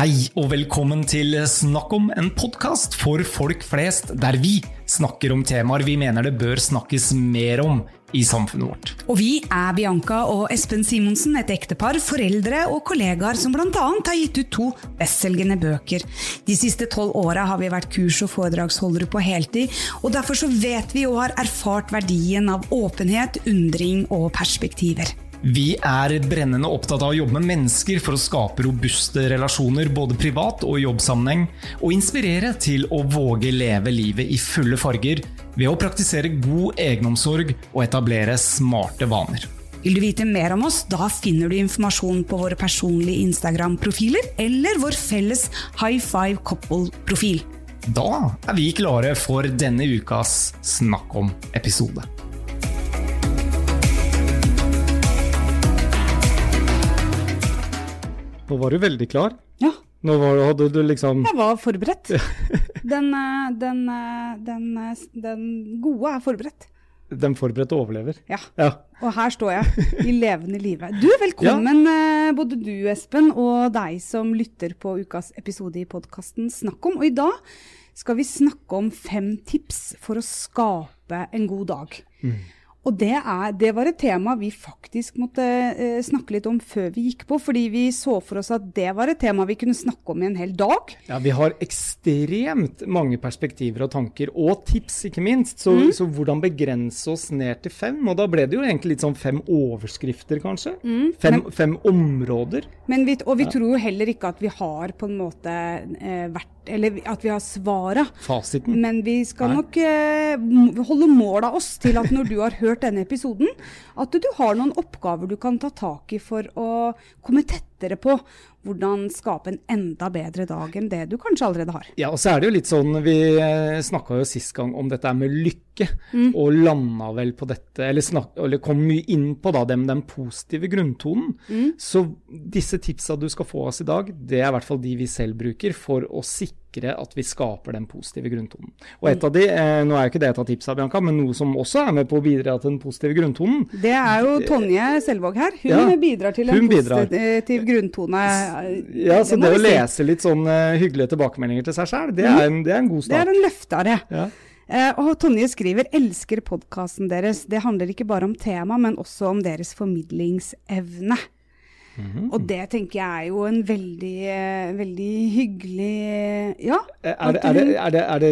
Hei og velkommen til Snakk om, en podcast for folk flest, der vi snakker om temaer vi mener det bør snakkes mer om i samfunnet vårt. Og vi Bianca og Espen Simonsen, et ektepar, foreldre og kollegaer som blant annet har gitt ut 2 bestselgende bøker. De siste 12 årene har vi vært kurs- og foredragsholdere på heltid, og derfor så vet vi og har erfart verdien av åpenhet, undring og perspektiver. Vi brennende opptatt av å jobbe med mennesker for å skape robuste relasjoner både privat og i jobbsammenheng, og inspirere til å våge leve livet i fulle farger ved å praktisere god egenomsorg og etablere smarte vaner. Vil du vite mer om oss? Da finner du informasjon på våre personlige Instagram-profiler eller vår felles High Five Couple-profil. Da vi klare for denne ukas Snakk om-episode. Nå var du veldig klar. Ja. Nå hadde du liksom... Jeg var forberedt. Den gode forberedt. Den forberedte overlever. Ja. Og her står jeg i levende livet. Du, velkommen, både du, Espen, og deg som lytter på ukas episode i podcasten Snakk om. Og i dag skal vi snakke om 5 tips for å skape en god dag. Og det var et tema vi faktisk måtte snakke litt om før vi gikk på, fordi vi så for oss at det var et tema vi kunne snakke om i en hel dag. Ja, vi har ekstremt mange perspektiver og tanker, og tips ikke minst. Så hvordan begrense oss ned til 5? Og da ble det jo egentlig litt sånn 5 overskrifter, kanskje? 5 områder. Vi tror jo heller ikke at vi har på en måte eller at vi har svaret. Fasiten. Men vi skal nok holde mål av oss til at når du har hørt denne episoden, at du har noen oppgaver du kan ta tak i for å komme tettere på hvordan skape en enda bedre dag enn det du kanskje allerede har. Ja, og så det jo litt sånn, vi snakket jo sist gang om dette med lykke, og landa vel på dette, eller kom mye inn på da, den positive grunntonen. Så disse tipsa du skal få oss i dag, det i hvert fall de vi selv bruker for å sikre at vi skaper den positive grunntonen. Og et av de, nå jo ikke det et av tipsa, Bianca, men noe som også med på å bidra til den positive grunntonen. Det jo Tonje Selvåg her. Hun bidrar til en positiv grunntone. Ja, så det å lese litt sånn hyggelige tilbakemeldinger til seg selv, det en god start. Det en løftare. Ja. Og Tonje skriver, elsker podcasten deres. Det handler ikke bare om tema, men også om deres formidlingsevne. Og det tenker jeg jo en veldig hyggelig, ja. Er det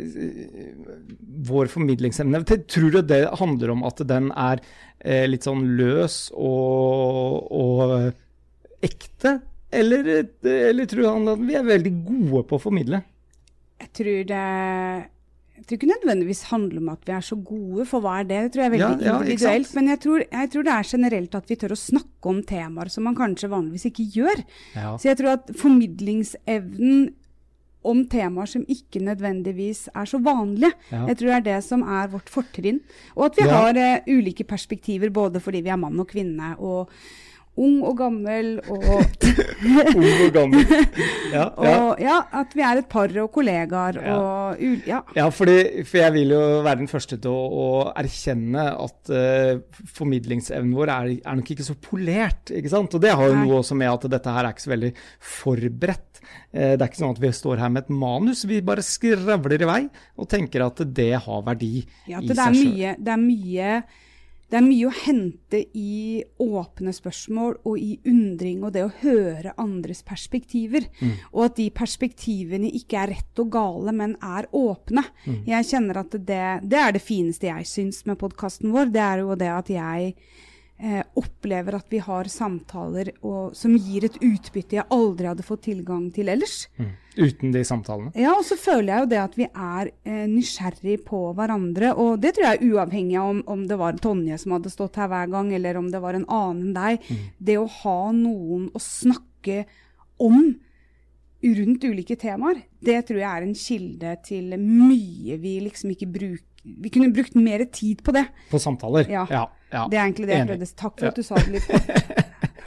vår formidlingsevne? Tror du det handler om at den litt sånn løs og ekte? Eller tror du at vi veldig gode på å formidle? Jeg tror ikke nødvendigvis handler om at vi så gode, for hva det? Det tror jeg veldig individuelt, men jeg tror det generelt at vi tør å snakke om temaer som man kanskje vanligvis ikke gjør. Ja. Så jeg tror at formidlingsevnen om temaer som ikke nødvendigvis så vanlige, jeg tror det som vårt fortrinn. Og at vi har ulike perspektiver, både fordi vi mann og kvinne, og ung og gammel, og ung og gammel. Og at vi et par og kollegaer. For jeg vil jo være den første til å erkjenne at formidlingsevnen vår nok ikke så polert, ikke sant? Og det har jo noe også med at dette her ikke så veldig forberedt. Det ikke sånn at vi står her med et manus, vi bare skravler i vei og tenker at det har verdi i seg selv. Det mye å hente i åpne spørsmål og i undring og det å høre andres perspektiver. Og at de perspektivene ikke rett og gale, men åpne. Jeg kjenner at det det fineste jeg synes med podcasten vår. Det jo det at jeg opplever at vi har samtaler som gir et utbytte jeg aldri hadde fått tilgang til ellers. Uten de samtalene. Ja, og så føler jeg jo det at vi nysgjerrig på hverandre, og det tror jeg uavhengig av om det var Tonje som hadde stått her hver gang, eller om det var en annen enn deg. Det å ha noen å snakke om rundt ulike temaer, det tror jeg en kilde til mye vi liksom ikke bruker. Vi kunne brukt mer tid på det. På samtaler? Ja. Det egentlig det jeg prøvde. Takk for at du sa det litt kort.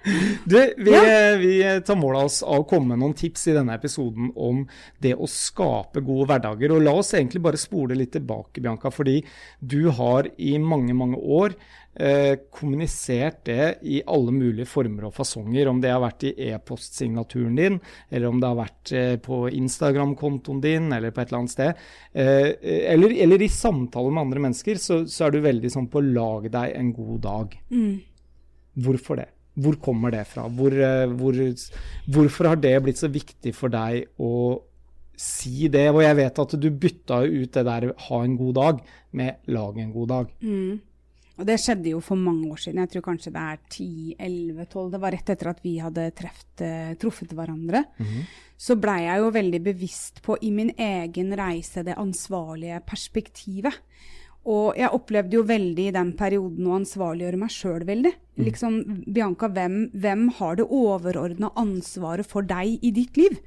Vi tar mål av oss av å komme med noen tips i denne episoden om det å skape gode hverdager. Og la oss egentlig bare spole litt tilbake, Bianca, fordi du har i mange, mange år kommunisert det i alle mulige former og fasonger, om det har vært i e-postsignaturen din, eller om det har vært på Instagram-kontoen din, eller på et eller annet sted, eller i samtaler med andre mennesker, så er du veldig sånn på å lage deg en god dag. Hvorfor det? Hvor kommer det fra? Hvorfor har det blitt så viktig for deg å si det? Og jeg vet at du bytta ut det der ha en god dag med lage en god dag. Og det skjedde jo for mange år siden. Jeg tror kanskje det 10, 11, 12. Det var rett etter at vi hadde truffet hverandre. Så ble jeg jo veldig bevisst på i min egen reise det ansvarlige perspektivet. Og jeg opplevde jo veldig i den perioden å ansvarliggjøre meg selv veldig. Liksom, Bianca, hvem har det overordnede ansvaret for deg i ditt liv?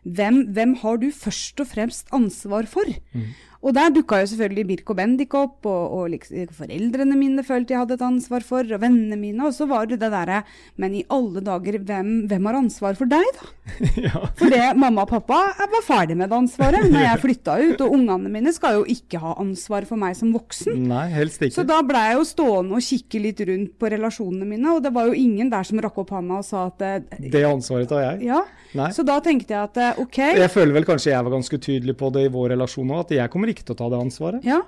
Hvem har du først og fremst ansvar for? Og der dukket jo selvfølgelig Birk og Bendik opp, og liksom, foreldrene mine følte jeg hadde et ansvar for, og vennene mine, og så var det der, men i alle dager, hvem har ansvar for deg da? Ja. For det, mamma og pappa var ferdig med det ansvaret når jeg flyttet ut, og ungene mine skal jo ikke ha ansvar for meg som voksen. Nei, helst ikke. Så da ble jeg jo stående og kikke litt rundt på relasjonene mine, og det var jo ingen der som rakk opp hånda og sa at det ansvaret tar jeg. Ja, nei. Så da tenkte jeg at ok. Jeg føler vel kanskje jeg var ganske tydelig på det i vår relasjon nå, at jeg kommer ikke til å ta det ansvaret. Ja,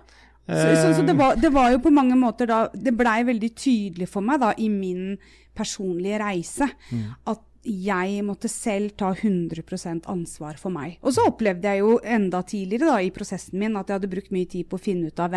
så det var jo på mange måter da, det ble veldig tydelig for meg da i min personlige reise, at jeg måtte selv ta 100% ansvar for meg. Og så opplevde jeg jo enda tidligere da i prosessen min at jeg hadde brukt mye tid på å finne ut av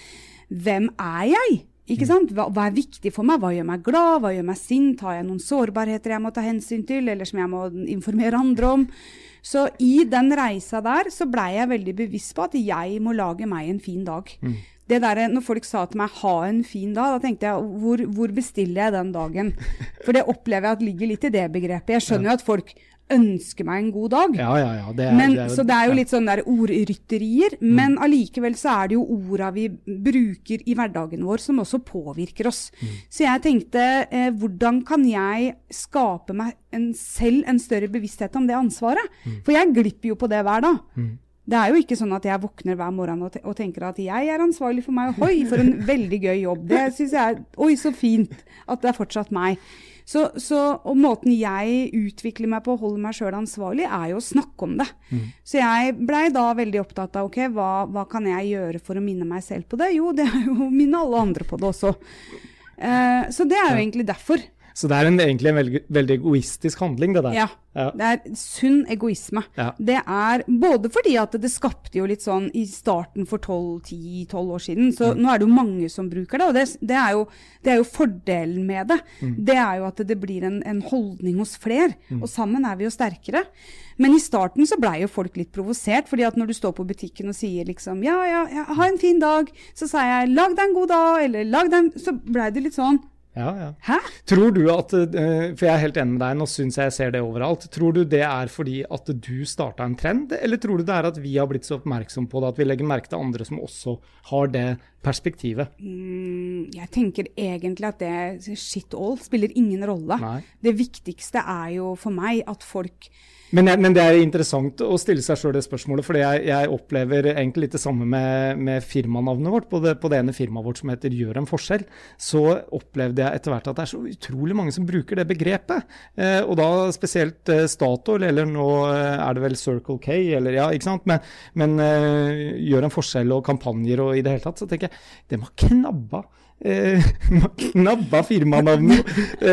hvem er jeg? Ikke sant? Hva viktig for meg? Hva gjør meg glad? Hva gjør meg sint? Har jeg noen sårbarheter jeg må ta hensyn til, eller som jeg må informere andre om? Så i den reisa der, så ble jeg veldig bevisst på at jeg må lage meg en fin dag. Det der, når folk sa til meg, ha en fin dag, da tenkte jeg, hvor bestiller jeg den dagen? For det opplever jeg at ligger litt i det begrepet. Jeg skjønner jo at folk ønsker meg en god dag. Ja. Så det er jo litt sånn der ordrytterier, men allikevel så er det jo ordene vi bruker i hverdagen vår som også påvirker oss. Så jeg tenkte, hvordan kan jeg skape meg selv en større bevissthet om det ansvaret? For jeg glipper jo på det hver dag. Det er jo ikke sånn at jeg våkner hver morgen og tenker at jeg er ansvarlig for meg, og for en veldig gøy jobb. Det synes jeg så fint at det er fortsatt meg. Og måten jeg utvikler meg på å holde meg selv ansvarlig er jo å snakke om det. Så jeg ble da veldig opptatt av, hva kan jeg gjøre for å minne meg selv på det? Jo, det er jo å minne alle andre på det også. Så det er jo egentlig derfor. Så det er egentlig en veldig egoistisk handling, det der. Ja, det er sunn egoisme. Ja. Det er både fordi at det skapte jo litt sånn i starten for 10-12 år siden, så nå er det jo mange som bruker det, og det er jo fordelen med det. Det er jo at det blir en holdning hos flere, og sammen er vi jo sterkere. Men i starten så ble jo folk litt provosert, fordi at når du står på butikken og sier liksom, ja, ha en fin dag, så sa jeg, lag deg en god dag, eller så ble det litt sånn, Ja. Hæ? Tror du at, for jeg er helt enig med deg, nå synes jeg ser det overalt, tror du det er fordi at du startet en trend, eller tror du det er at vi har blitt så oppmerksom på det, at vi legger merke til andre som også har det perspektivet? Jeg tenker egentlig at det shit all spiller ingen rolle. Nei. Det viktigste er jo for meg at folk... Men det er interessant å stille seg selv det spørsmålet, fordi jeg opplever egentlig litt det samme med firmanavnet vårt. På det ene firmaet vårt som heter Gjør en forskjell, så opplevde jeg etter hvert at det er så utrolig mange som bruker det begrepet. Og da spesielt Statoil, eller nå er det vel Circle K, eller ja, ikke sant? Men Gjør en forskjell og kampanjer og i det hele tatt, så tenker jeg, det må knabba firmanavnet.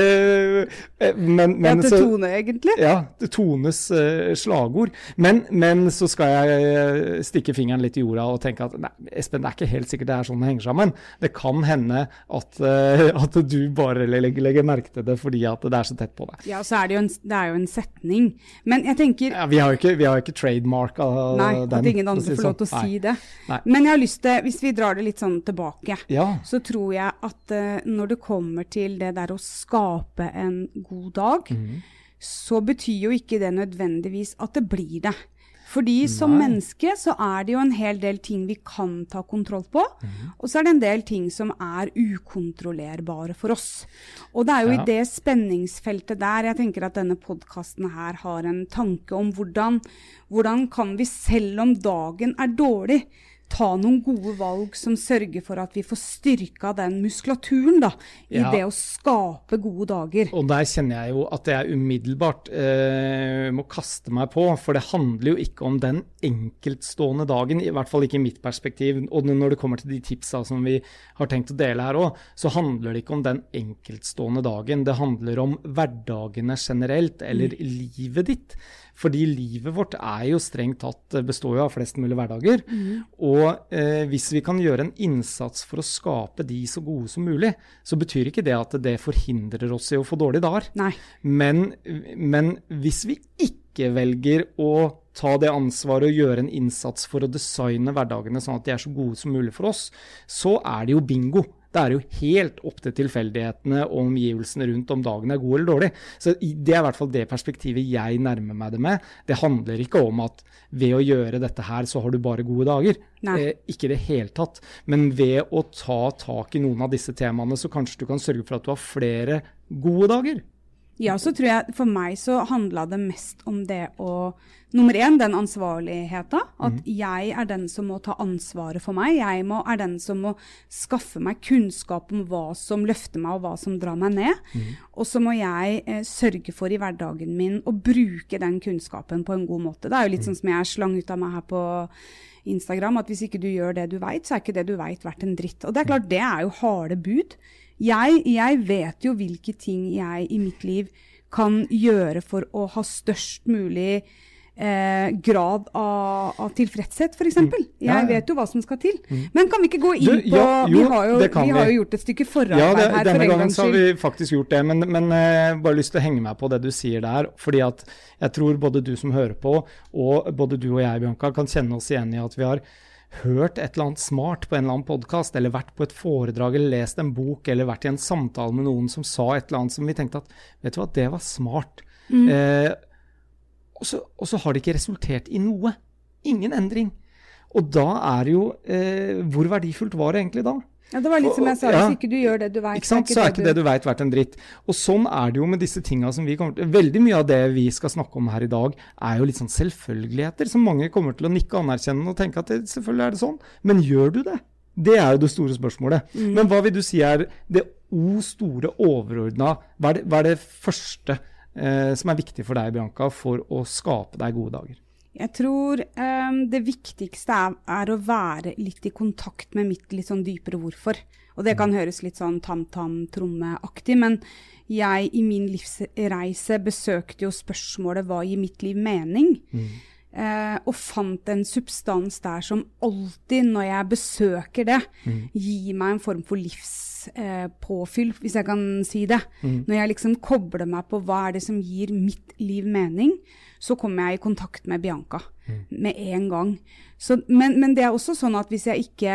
Til Tone, egentlig. Ja, til Tones slagord. Men så skal jeg stikke fingeren litt i jorda og tenke at nei, Espen, det er ikke helt sikkert det er sånn det henger sammen. Det kan hende at du bare legger merke til det fordi at det er så tett på deg. Ja, så er det jo en setning. Men jeg tenker... Ja, vi har jo ikke trademark av den. Nei, at ingen andre får lov til å si det. Nei. Men jeg har lyst til, hvis vi drar det litt sånn tilbake, så tror jeg at når det kommer til det der å skape en god dag, så betyr jo ikke det nødvendigvis at det blir det. Fordi som menneske så det jo en hel del ting vi kan ta kontroll på, og så det en del ting som ukontrollerbare for oss. Og det jo i det spenningsfeltet der jeg tenker at denne podcasten her har en tanke om hvordan kan vi selv om dagen dårlig, ta noen gode valg som sørger for at vi får styrket den muskulaturen da, i det å skape gode dager. Og der kjenner jeg jo at jeg umiddelbart må kaste meg på, for det handler jo ikke om den enkeltstående dagen, i hvert fall ikke i mitt perspektiv, og når det kommer til de tipsa som vi har tenkt å dele her også, så handler det ikke om den enkeltstående dagen, det handler om hverdagene generelt, eller livet ditt. Fordi livet vårt jo strengt tatt, består jo av flest mulig hverdager, og hvis vi kan gjøre en innsats for å skape de så gode som mulig, så betyr ikke det at det forhindrer oss i å få dårlige dager. Nei. Men hvis vi ikke velger å ta det ansvaret og gjøre en innsats for å designe hverdagene sånn at de så gode som mulig for oss, så det jo bingo. Det jo helt opp til tilfeldighetene og omgivelsene rundt om dagen god eller dårlig. Så det I hvert fall det perspektivet jeg nærmer meg det med. Det handler ikke om at ved å gjøre dette her så har du bare gode dager. Ikke det helt tatt. Men ved å ta tak I noen av disse temaene så kanskje du kan sørge for at du har flere gode dager. Ja, så tror jeg for meg så handlet det mest om det å, nummer 1, den ansvarligheten, at jeg den som må ta ansvaret for meg, jeg den som må skaffe meg kunnskap om hva som løfter meg og hva som drar meg ned, og så må jeg sørge for I hverdagen min å bruke den kunnskapen på en god måte. Det jo litt sånn som jeg slang ut av meg her på Instagram, at hvis ikke du gjør det du vet, så ikke det du vet vært en dritt. Og det klart, det jo harde bud. Jeg vet jo hvilke ting jeg I mitt liv kan gjøre for å ha størst mulig grad av tilfredshet, for eksempel. Jeg vet jo hva som skal til. Men kan vi ikke gå inn på... Vi har jo gjort et stykke forarbeid her. Denne gangen så har vi faktisk gjort det, men bare lyst til å henge meg på det du sier der, fordi at jeg tror både du som hører på, og både du og jeg, Bianca, kan kjenne oss igjen I at vi har hørt et eller annet smart på en eller annen podcast, eller vært på et foredrag, eller lest en bok, eller vært I en samtale med noen som sa et eller annet som vi tenkte at, vet du hva, det var smart. Og så har det ikke resultert I noe. Ingen endring. Og da det jo, hvor verdifullt var det egentlig da? Ja, det var litt som jeg sa, hvis ikke du gjør det du vet. Ikke sant, så ikke det du vet vært en dritt. Og sånn det jo med disse tingene som vi kommer til. Veldig mye av det vi skal snakke om her I dag jo litt sånn selvfølgeligheter, som mange kommer til å nikke og anerkjenne og tenke at selvfølgelig det sånn. Men gjør du det? Det jo det store spørsmålet. Men hva vil du si det store overordnet? Hva det første som viktig for deg, Bianca, for å skape deg gode dager? Jeg tror det viktigste å være litt I kontakt med mitt litt sånn dypere hvorfor. Og det kan høres litt sånn tam-tam-tromme-aktig, men jeg I min livsreise besøkte jo spørsmålet hva gir mitt liv mening? Og fant en substans der som alltid når jeg besøker det, gir meg en form for livspåfyll, hvis jeg kan si det. Når jeg liksom kobler meg på hva det som gir mitt liv mening, så kommer jeg I kontakt med Bianca med en gang. Så, men det også sånn at hvis jeg ikke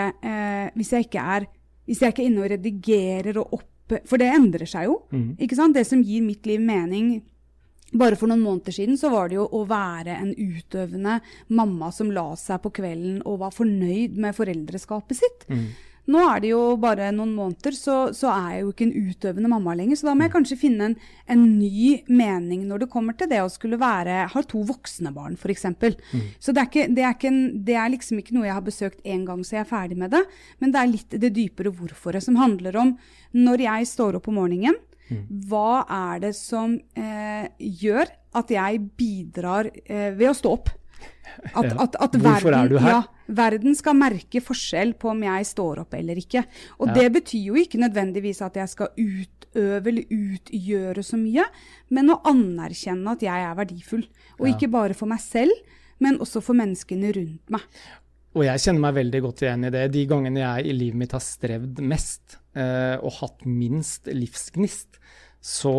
inne og redigerer og for det endrer seg jo, ikke sant? Det som gir mitt liv mening, bare for noen måneder siden så var det jo å være en utøvende mamma som la seg på kvelden og var fornøyd med foreldreskapet sitt. Nå det jo bare noen måneder, så jeg jo ikke en utøvende mamma lenger, så da må jeg kanskje finne en ny mening når det kommer til det å skulle ha 2 voksne barn, for eksempel. Så det liksom ikke noe jeg har besøkt en gang, så jeg ferdig med det, men det litt det dypere hvorfor, som handler om når jeg står opp om morgenen, hva det som gjør at jeg bidrar ved å stå opp? At Hvorfor du her? Verden skal merke forskjell på om jeg står opp eller ikke. Og det betyr jo ikke nødvendigvis at jeg skal utøve eller utgjøre så mye, men å anerkjenne at jeg verdifull. Og ikke bare for meg selv, men også for menneskene rundt meg. Og jeg kjenner meg veldig godt igjen I det. De gangene jeg I livet mitt har strevd mest og hatt minst livsgnist, så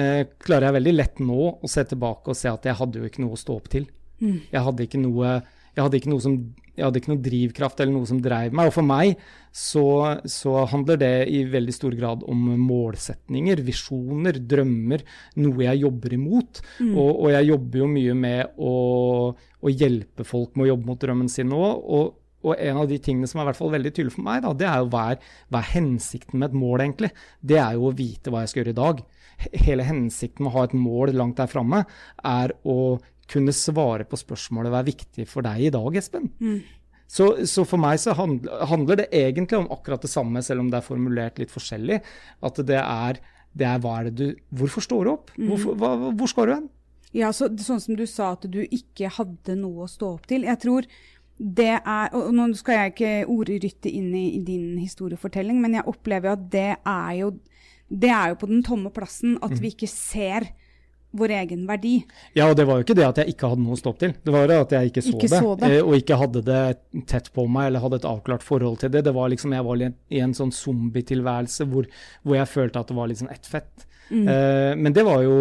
klarer jeg veldig lett nå å se tilbake og se at jeg hadde jo ikke noe å stå opp til. Jeg hadde ikke noe jeg hadde ikke noe drivkraft eller noe som drev meg. Og for meg så handler det i veldig stor grad om målsetninger, visjoner, drømmer, noe jeg jobber imot. Og jeg jobber jo mye med å hjelpe folk med å jobbe mot drømmen sin nå. Og en av de tingene som er i hvert fall veldig tydelig for meg, da, det er jo hva er hensikten med et mål egentlig. Det er jo å vite hva jeg skal gjøre i dag. Hele hensikten med å ha et mål langt der fremme er å kunne svare på spørsmålet hva er viktig for deg i dag, Espen. Så for meg så handler det egentlig om akkurat det samme, selv om det er formulert litt forskjellig. At det er hva er det hvorfor står du opp? Hvor skal du hen? Ja, sånn som du sa at du ikke hadde noe å stå opp til. Jeg tror det og nå skal jeg ikke ordrytte inn i din historiefortelling, men jeg opplever at det er jo på den tomme plassen at vi ikke ser vår egen verdi. Ja, og det var jo ikke det at jeg ikke hadde noe å stå opp til. Det var jo at jeg ikke så det, og ikke hadde det tett på meg, eller hadde et avklart forhold til det. Det var liksom, jeg var i en sånn zombie-tilværelse hvor jeg følte at det var liksom ett fett. Men det var jo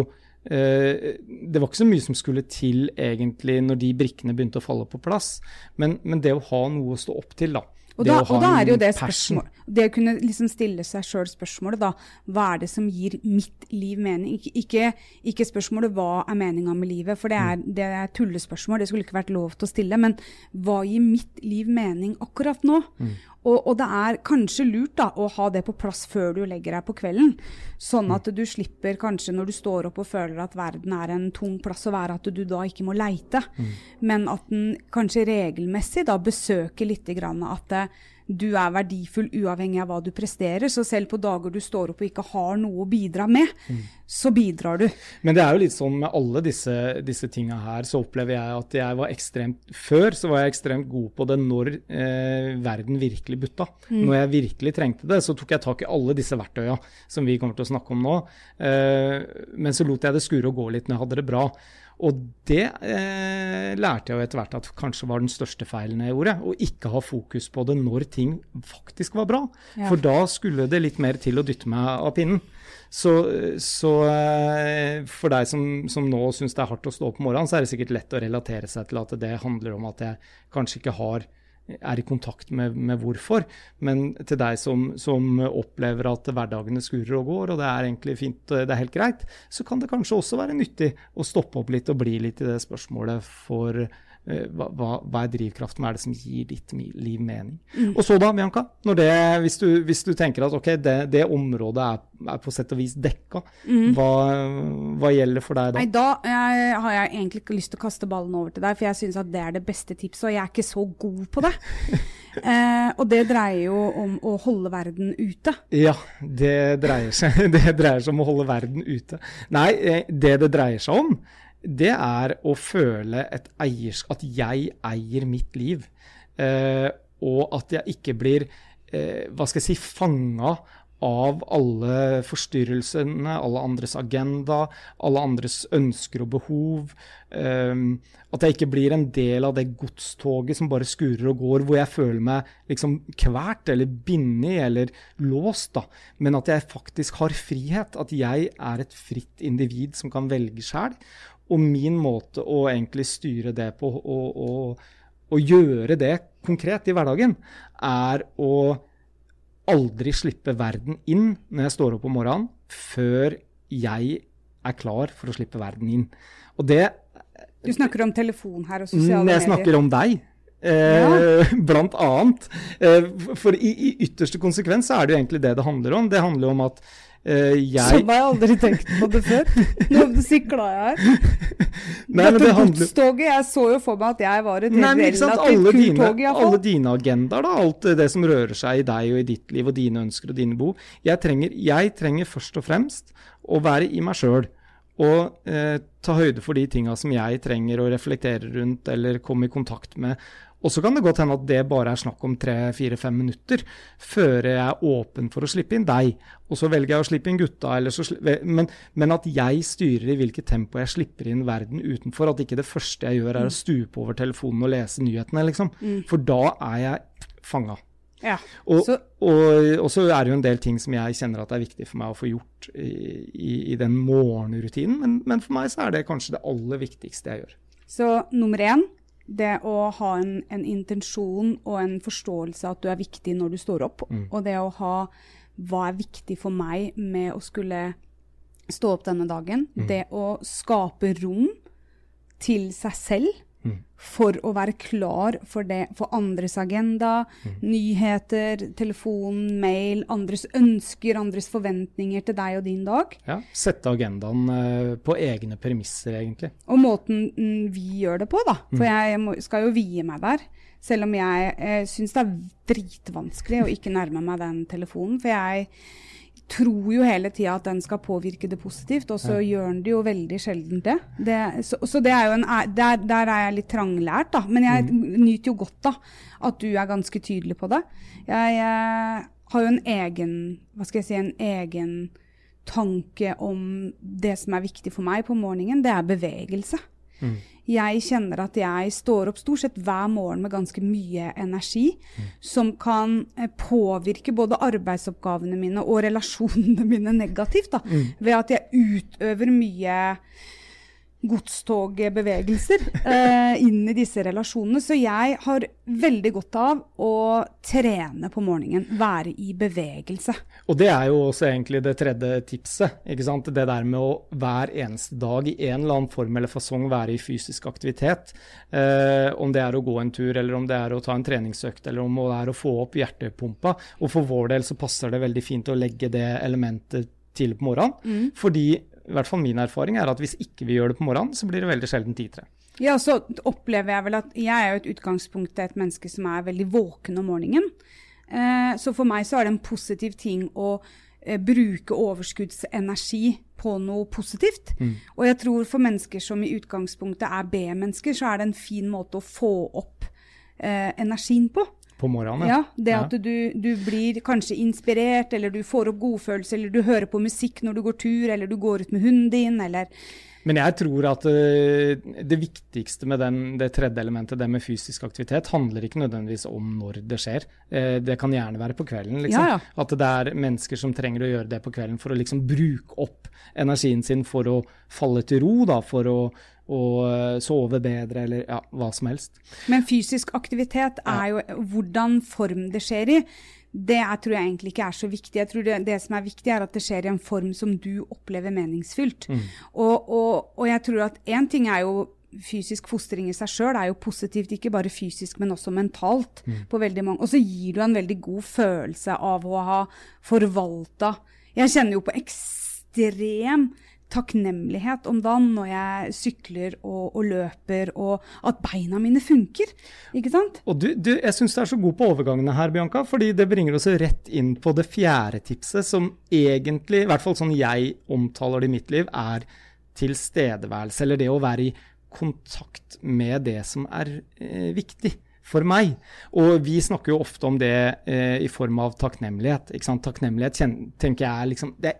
det var ikke så mye som skulle til egentlig når de brikkene begynte å falle på plass, men det å ha noe å stå opp til da. Og da er jo det spørsmål, det å kunne liksom stille seg selv spørsmålet da, hva er det som gir mitt liv mening? Ikke spørsmålet hva er meningen med livet, for det er tullespørsmål, det skulle ikke vært lov til å stille, men hva gir mitt liv mening akkurat nå? Og det er kanskje lurt da, å ha det på plass før du legger deg på kvelden, sånn at du slipper kanskje når du står opp og føler at verden er en tung plass å være, at du da ikke må leite, men at den kanskje regelmessig da besøker litt grann at du er verdifull uavhengig av hva du presterer, så selv på dager du står opp og ikke har noe å bidra med, så bidrar du. Men det er jo litt sånn med alle disse tingene her, så opplever jeg at jeg var før så var jeg ekstremt god på det når verden virkelig butta. Når jeg virkelig trengte det, så tok jeg tak i alle disse verktøyene som vi kommer til å snakke om nå, men så lot jeg det skure og gå litt når jeg hadde det bra. Og det lærte jeg jo etter hvert at kanskje var den største feilen jeg gjorde, å ikke ha fokus på det når ting faktisk var bra. Ja. For da skulle det litt mer til å dytte meg av pinnen. Så for deg som nå synes det er hardt å stå opp om morgenen, så er det sikkert lett å relatere seg til at det handler om at jeg kanskje ikke er i kontakt med hvorfor, men til deg som opplever at hverdagene skurer og går, og det er egentlig fint, det er helt greit, så kan det kanskje også være nyttig å stoppe opp litt og bli litt i det spørsmålet for hva er drivkraften, hva er det som gir ditt liv mening. Og så da, Bianca, hvis du tenker at ok, det området er på sett og vis dekka, hva gjelder for deg da? Nei, da har jeg egentlig ikke lyst til å kaste ballen over til deg, for jeg synes at det er det beste tipset, og jeg er ikke så god på det. Og det dreier jo om å holde verden ute. Ja, det dreier seg om å holde verden ute. Nei, det dreier seg om, det er å føle at jeg eier mitt liv, og at jeg ikke blir, fanget av alle forstyrrelsene, alle andres agenda, alle andres ønsker og behov, at jeg ikke blir en del av det godstoget som bare skurer og går, hvor jeg føler meg liksom kvert eller bindet eller låst da, men at jeg faktisk har frihet, at jeg er et fritt individ som kan velge selv, og min måte å egentlig styre det på og gjøre det konkret i hverdagen er å aldri slippe verden inn når jeg står opp om morgenen før jeg er klar for å slippe verden inn. Og det, du snakker om telefon her og sosiale medier. Jeg snakker om deg. Blant annet. For i ytterste konsekvens er det jo egentlig det handler om. Det handler om at Sånn har jeg aldri tenkt på det før. Nå sikla jeg her. Dette godstoget, jeg så jo for meg at jeg var et relativt kult tog i hvert fall. Alle dine agendaer da, alt det som rører seg i deg og i ditt liv og dine ønsker og dine behov. Jeg trenger først og fremst å være i meg selv og ta høyde for de tingene som jeg trenger å reflektere rundt eller komme i kontakt med. Og så kan det godt hende at det bare er snakk om 3-4-5 minutter før jeg er åpen for å slippe inn deg. Og så velger jeg å slippe inn gutta. Men at jeg styrer i hvilket tempo jeg slipper inn verden utenfor. At ikke det første jeg gjør er å stupe over telefonen og lese nyhetene. Liksom. For da er jeg fanget. Ja. Og så er det jo en del ting som jeg kjenner at det er viktig for meg å få gjort i den morgenrutinen. Men for meg så er det kanskje det aller viktigste jeg gjør. Så nummer 1? Det å ha en intensjon og en forståelse at du viktig når du står opp, og det å ha hva viktig for meg med å skulle stå opp denne dagen, det å skape rom til seg selv, for å være klar for det, for andres agenda, nyheter, telefon, mail, andres ønsker, andres forventninger til deg og din dag. Ja, sette agendaen på egne premisser egentlig. Og måten vi gjør det på da, for jeg skal jo vie meg der, selv om jeg synes det dritvanskelig å ikke nærme meg den telefonen, for jeg tror jo hele tiden at den skal påvirke det positivt, og så gjør den det jo veldig sjelden det. Så det jo der jeg litt tranglært da, men jeg nyter jo godt da, at du ganske tydelig på det. Jeg har jo en egen tanke om det som viktig for meg på morgenen, det bevegelse. Jeg kjenner at jeg står opp stort sett hver morgen med ganske mye energi, som kan påvirke både arbeidsoppgavene mine og relasjonene mine negativt, da, ved at jeg utøver mye godstogbevegelser inn i disse relasjonene. Så jeg har veldig godt av å trene på morgenen, være i bevegelse. Og det jo også egentlig det tredje tipset, ikke sant? Det der med å hver eneste dag i en eller annen form eller fasong være i fysisk aktivitet, om det å gå en tur, eller om det å ta en treningsøkt, eller om det å få opp hjertepumpa. Og for vår del så passer det veldig fint å legge det elementet til på morgenen, fordi i hvert fall min erfaring at hvis ikke vi gjør det på morgenen, så blir det veldig sjelden tid til det. Ja, så opplever jeg vel at jeg jo et utgangspunkt et menneske som veldig våken om morgenen. Så for meg så det en positiv ting å bruke overskuddsenergi på noe positivt. Og jeg tror for mennesker som i utgangspunktet B-mennesker, så det en fin måte å få opp energien på. På morgenen? Ja, det at du blir kanskje inspirert, eller du får opp godfølelse, eller du hører på musikk når du går tur, eller du går ut med hunden din, eller... Men jeg tror at det viktigste med det tredje elementet, det med fysisk aktivitet, handler ikke nødvendigvis om når det skjer. Det kan gjerne være på kvelden, liksom. Ja. At det mennesker som trenger å gjøre det på kvelden for å liksom bruke opp energien sin for å falle til ro, da, for å sove bedre, eller hva som helst. Men fysisk aktivitet jo hvordan form det skjer i. Det tror jeg egentlig ikke så viktig. Jeg tror det som viktig at det skjer i en form som du opplever meningsfylt. Og jeg tror at en ting jo fysisk fostring i seg selv jo positivt, ikke bare fysisk, men også mentalt på veldig mange. Og så gir du en veldig god følelse av å ha forvaltet. Jeg kjenner jo på ekstrem takknemlighet om dagen når jeg sykler og løper, og at beina mine funker, ikke sant? Og jeg synes du så god på overgangene her, Bianca, fordi det bringer oss rett inn på det fjerde tipset, som egentlig, i hvert fall sånn jeg omtaler det i mitt liv, tilstedeværelse, eller det å være i kontakt med det som viktig for meg. Og vi snakker jo ofte om det i form av takknemlighet, ikke sant? Takknemlighet tenker jeg liksom, det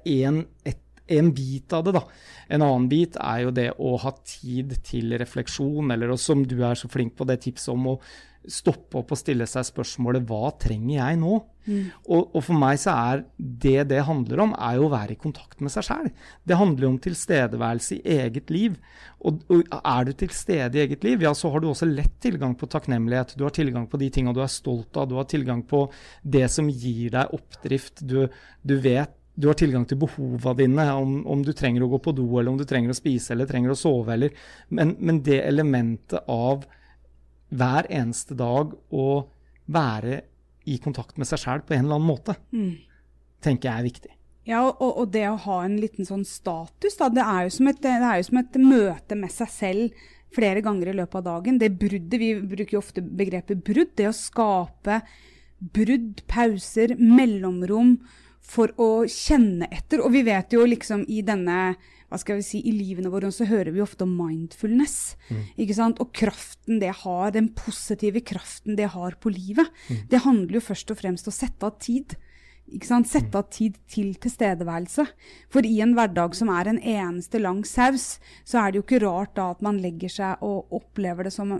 en bit av det da. En annen bit jo det å ha tid til refleksjon, eller som du så flink på det tipset om å stoppe opp og stille seg spørsmålet, hva trenger jeg nå? Og for meg så det handler om, jo å være i kontakt med seg selv. Det handler om tilstedeværelse i eget liv. Og du til stede i eget liv, så har du også lett tilgang på takknemlighet. Du har tilgang på de tingene du stolt av. Du har tilgang på det som gir deg oppdrift. Du vet, du har tilgang til behovene dine, om du trenger å gå på do, eller om du trenger å spise, eller trenger å sove, men det elementet av hver eneste dag å være i kontakt med seg selv på en eller annen måte, tenker jeg viktig. Ja, og det å ha en liten sånn status, da, det jo som et møte med seg selv flere ganger i løpet av dagen. Det bruddet, vi bruker jo ofte begrepet brudd, det å skape brudd, pauser, mellomrom, for å kjenne etter, og vi vet jo liksom i denne, hva skal vi si, i livene våre, så hører vi ofte om mindfulness, ikke sant? Og kraften det har, den positive kraften det har på livet, det handler jo først og fremst om å sette av tid, ikke sant? Sette av tid til tilstedeværelse, for i en hverdag som en eneste lang saus, så det jo ikke rart da at man legger seg og opplever det som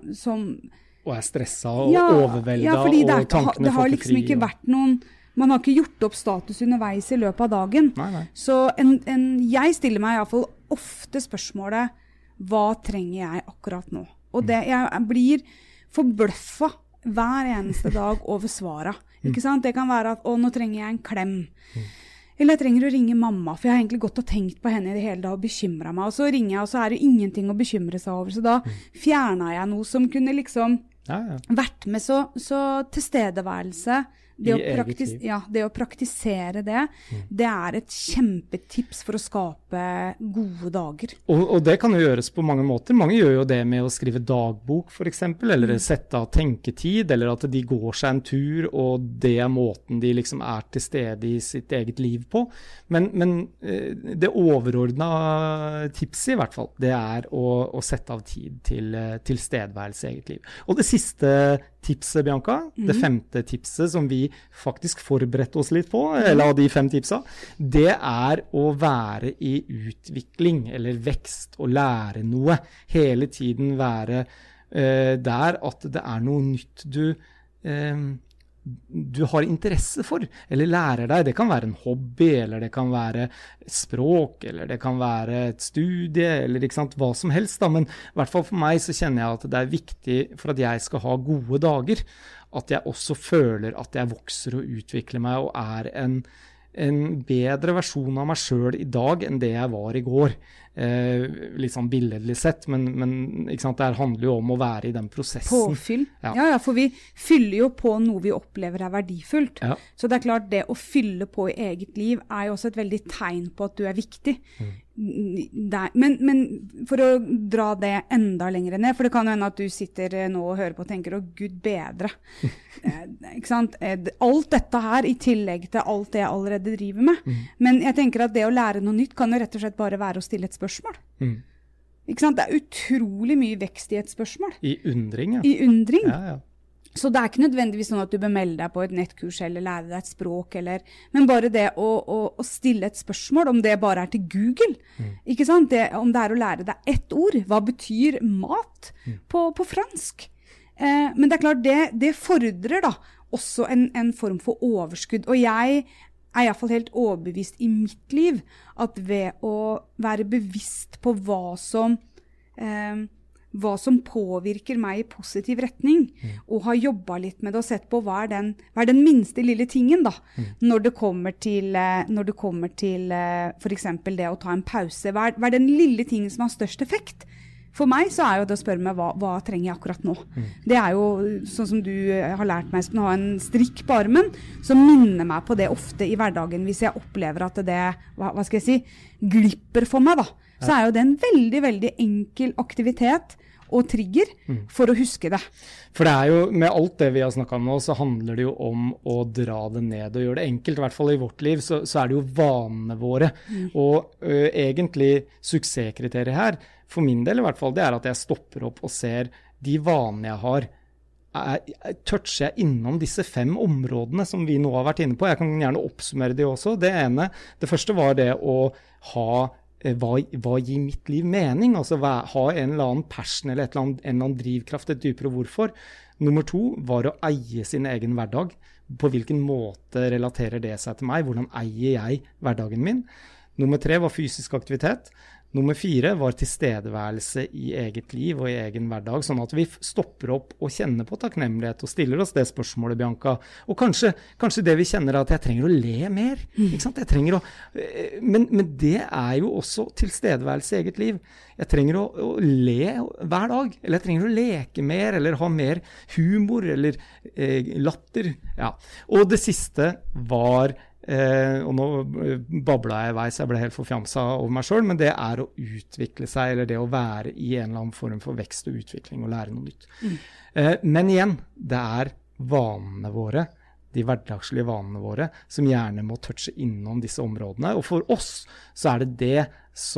og stresset og overveldet, og tankene får ikke fri. Det har liksom ikke vært noen... Man har ikke gjort opp status underveis i løpet av dagen. Nei. Så jeg stiller meg i hvert fall ofte spørsmålet, hva trenger jeg akkurat nå? Og jeg blir forbløffet hver eneste dag over svaret. Ikke sant? Det kan være at, nå trenger jeg en klem. Eller jeg trenger å ringe mamma, for jeg har egentlig gått og tenkt på henne i det hele dag og bekymret meg. Og så ringer jeg, og så det ingenting å bekymre seg over. Så da fjernet jeg noe som kunne liksom vært med så tilstedeværelse. Det å praktisere det, det et kjempetips for å skape gode dager. Og det kan jo gjøres på mange måter. Mange gjør jo det med å skrive dagbok for eksempel, eller sette av tenketid, eller at de går seg en tur, og det måten de liksom til stede i sitt eget liv på. Men det overordnede tipset i hvert fall, det å sette av tid til tilstedeværelse i eget liv. Og det siste tipset, Bianca, det 5. tipset som vi faktisk forberedte oss litt på, eller av de 5 tipsa, det å være i utvikling eller vekst og lære noe. Hele tiden være der at det noe nytt du har interesse for, eller lærer deg. Det kan være en hobby, eller det kan være språk, eller det kan være et studie, eller ikke sant, hva som helst. Da. Men i hvert fall for meg så kjenner jeg at det viktig for at jeg skal ha gode dager, at jeg også føler at jeg vokser og utvikler meg, og en bedre versjon av meg selv i dag enn det jeg var i går. Litt sånn billedlig sett, men ikke sant, det handler jo om å være i den prosessen. Påfyll. Ja, for vi fyller jo på noe vi opplever verdifullt. Ja. Så det klart, det å fylle på i eget liv jo også et veldig tegn på at du viktig. Men for å dra det enda lenger ned, for det kan jo hende at du sitter nå og hører på og tenker, Gud bedre. Ikke sant? Alt dette her i tillegg til alt det jeg allerede driver med. Men jeg tenker at det å lære noe nytt kan jo rett og slett bare være å stille et spørsmål. Ikke sant? Det utrolig mye vekst i et spørsmål. I undring, I undring. Ja. Så det ikke nødvendigvis sånn at du bør melde deg på et nettkurs eller lære deg et språk, men bare det å stille et spørsmål, om det bare til Google, ikke sant? Om det å lære deg ett ord, hva betyr mat på fransk? Men det klart, det fordrer da også en form for overskudd, og jeg i hvert fall helt overbevist i mitt liv, at ved å være bevisst på hva som påvirker meg i positiv retning, og har jobbet litt med det og sett på hva den minste lille tingen da, når det kommer til for eksempel det å ta en pause. Hva den lille tingen som har størst effekt? For meg så jo det å spørre meg hva trenger jeg akkurat nå. Det jo sånn som du har lært meg, Espen, å ha en strikk på armen, som minner meg på det ofte i hverdagen, hvis jeg opplever at det, hva skal jeg si, glipper for meg da. Så jo det en veldig, veldig enkel aktivitet og trigger for å huske det. For det jo, med alt det vi har snakket om nå, så handler det jo om å dra det ned og gjøre det enkelt. I hvert fall i vårt liv, så det jo vanene våre. Og egentlig suksesskriteriet her, for min del i hvert fall, det at jeg stopper opp og ser de vanene jeg har. Toucher jeg innom disse 5 områdene som vi nå har vært inne på? Jeg kan gjerne oppsummere de også. Det første var det å ha hva gir mitt liv mening? Altså ha en eller annen passion eller en eller annen drivkraft, et dypere hvorfor. Nummer 2 var å eie sin egen hverdag. På hvilken måte relaterer det seg til meg? Hvordan eier jeg hverdagen min? Nummer 3 var fysisk aktivitet. Nummer 4 var tilstedeværelse i eget liv og i egen hverdag, sånn at vi stopper opp og kjenner på takknemlighet og stiller oss det spørsmålet, Bianca. Og kanskje det vi kjenner at jeg trenger å le mer, ikke sant? Jeg trenger men det jo også tilstedeværelse i eget liv. Jeg trenger å le hver dag, eller jeg trenger å leke mer, eller ha mer humor, eller latter. Ja. Og det siste var og nå babla jeg i vei, så jeg ble helt forfjamsa over meg selv, men det å utvikle seg, eller det å være i en eller annen form for vekst og utvikling og lære noe nytt. Men igjen, det vanene våre, de hverdagslige vanene våre, som gjerne må touche innom disse områdene, og for oss så det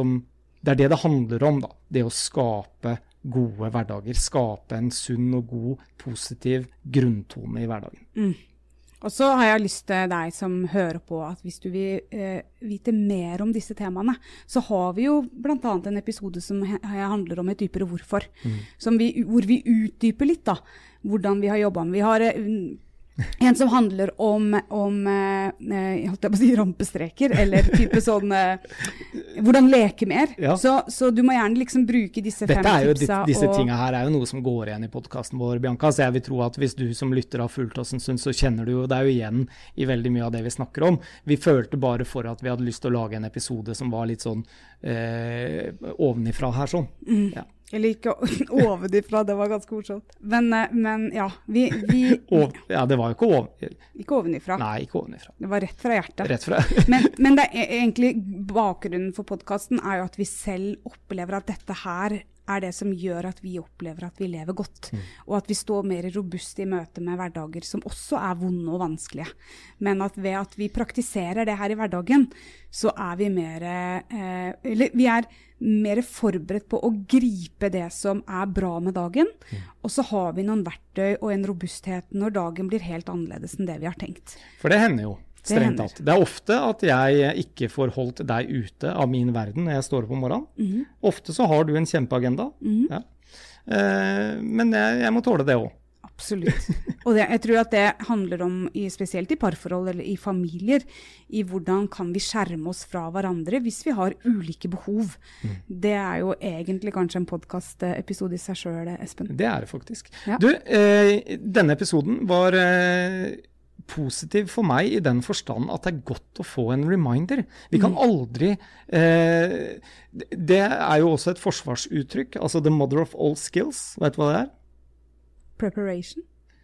det handler om da, det å skape gode hverdager, skape en sunn og god, positiv grunntone i hverdagen. Og så har jeg lyst til deg som hører på at hvis du vil vite mer om disse temaene, så har vi jo blant annet en episode som handler om et dypere hvorfor, hvor vi utdyper litt da, hvordan vi har jobbet med. Vi har En som handler om jeg holdt på å si rampestreker, eller type sånn, hvordan leke mer. Ja. Så du må gjerne liksom bruke disse 5 tipsa. Disse tingene her er jo noe som går igjen i podcasten vår, Bianca, så jeg vil tro at hvis du som lytter har fulgt oss en stund, så kjenner du jo det er jo igjen i veldig mye av det vi snakker om. Vi følte bare for at vi hadde lyst til å lage en episode som var litt sånn ovenifra her sånn. Ja. Eller ikke ovenifra, det var ganske morsomt. Men ja, ja, det var jo ikke ikke ovenifra. Nei, ikke ovenifra. Det var rett fra hjertet. Rett fra. men det er egentlig bakgrunnen for podcasten er jo at vi selv opplever at dette her er det som gjør at vi opplever at vi lever godt, og at vi står mer robust i møte med hverdager som også er vonde og vanskelige. Men at ved at vi praktiserer det her i hverdagen, så er vi vi er mer forberedt på å gripe det som er bra med dagen, og så har vi noen verktøy og en robusthet når dagen blir helt annerledes enn det vi har tenkt. For det hender jo. Strengt tatt. Det er ofte at jeg ikke får holdt deg ute av min verden når jeg står opp om morgenen. Ofte så har du en kjempeagenda. Ja. Men jeg må tåle det også. Absolutt. Og jeg tror at det handler om, spesielt i parforhold eller i familier, i hvordan kan vi skjerme oss fra hverandre hvis vi har ulike behov. Det er jo egentlig kanskje en podcast-episode i seg selv, Espen. Det er det faktisk. Ja. Du, denne episoden var positiv for meg i den forstand at det er godt å få en reminder. Vi kan aldri det er jo også et forsvarsuttrykk, altså the mother of all skills. Vet du hva det er? Preparation?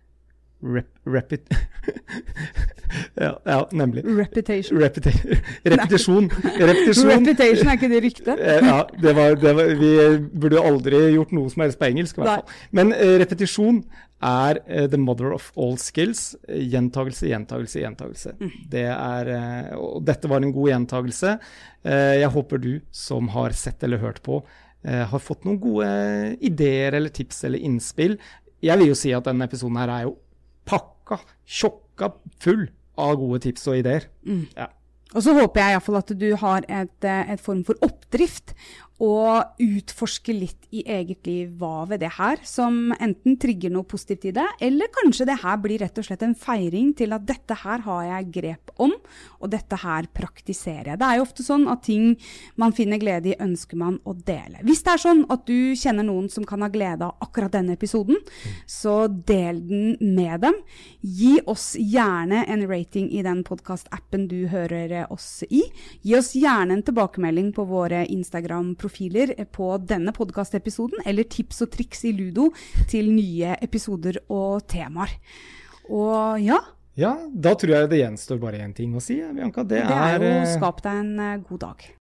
ja, nemlig. Reputation. Repetisjon. Reputation, er ikke det rykte? Ja, vi burde aldri gjort noe som helst på engelsk i hvert fall. Men repetisjon er the mother of all skills. Gjentagelse. Det og dette var en god gjentagelse. Jeg håper du som har sett eller hørt på har fått noen gode ideer eller tips eller innspill. Jeg vil jo si at denne episoden her er jo tjokka full av gode tips og ideer. Ja. Og så håper jeg i hvert fall at du har et form for oppdrift og utforske litt i eget liv hva ved det her som enten trigger noe positivt i det, eller kanskje det her blir rett og slett en feiring til at dette her har jeg grep om, og dette her praktiserer jeg. Det er jo ofte sånn at ting man finner glede i ønsker man å dele. Hvis det er sånn at du kjenner noen som kan ha glede av akkurat denne episoden, så del den med dem. Gi oss gjerne en rating i den podcast-appen du hører oss i. Gi oss gjerne en tilbakemelding på våre Instagram-profiler på denne podcast-episoden, eller tips og triks i Ludo til nye episoder og temaer. Og ja. Ja, da tror jeg det gjenstår bare en ting å si, Bianca. Det er jo skap deg en god dag.